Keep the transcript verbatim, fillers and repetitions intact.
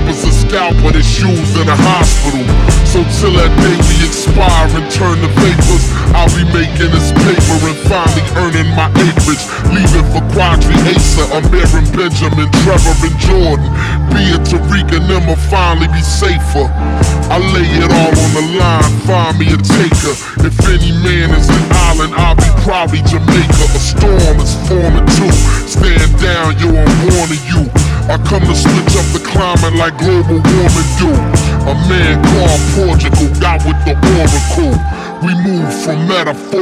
papers, a scalper that's used in a hospital. So till that day we expire and turn to vapors, I'll be making this paper and finally earning my acreage. Leaving for Quadri Asa, Amir and Benjamin, Trevor and Jordan. Be it Tariq and them will finally be safer. I lay it all on the line, find me a taker. If any man is an island, I'll be probably Jamaica. A storm is forming too. Stand down, yo, I'm warning you. I come to switch up the climate like global warming do. A man called Portugal got with the oracle. We move from metaphor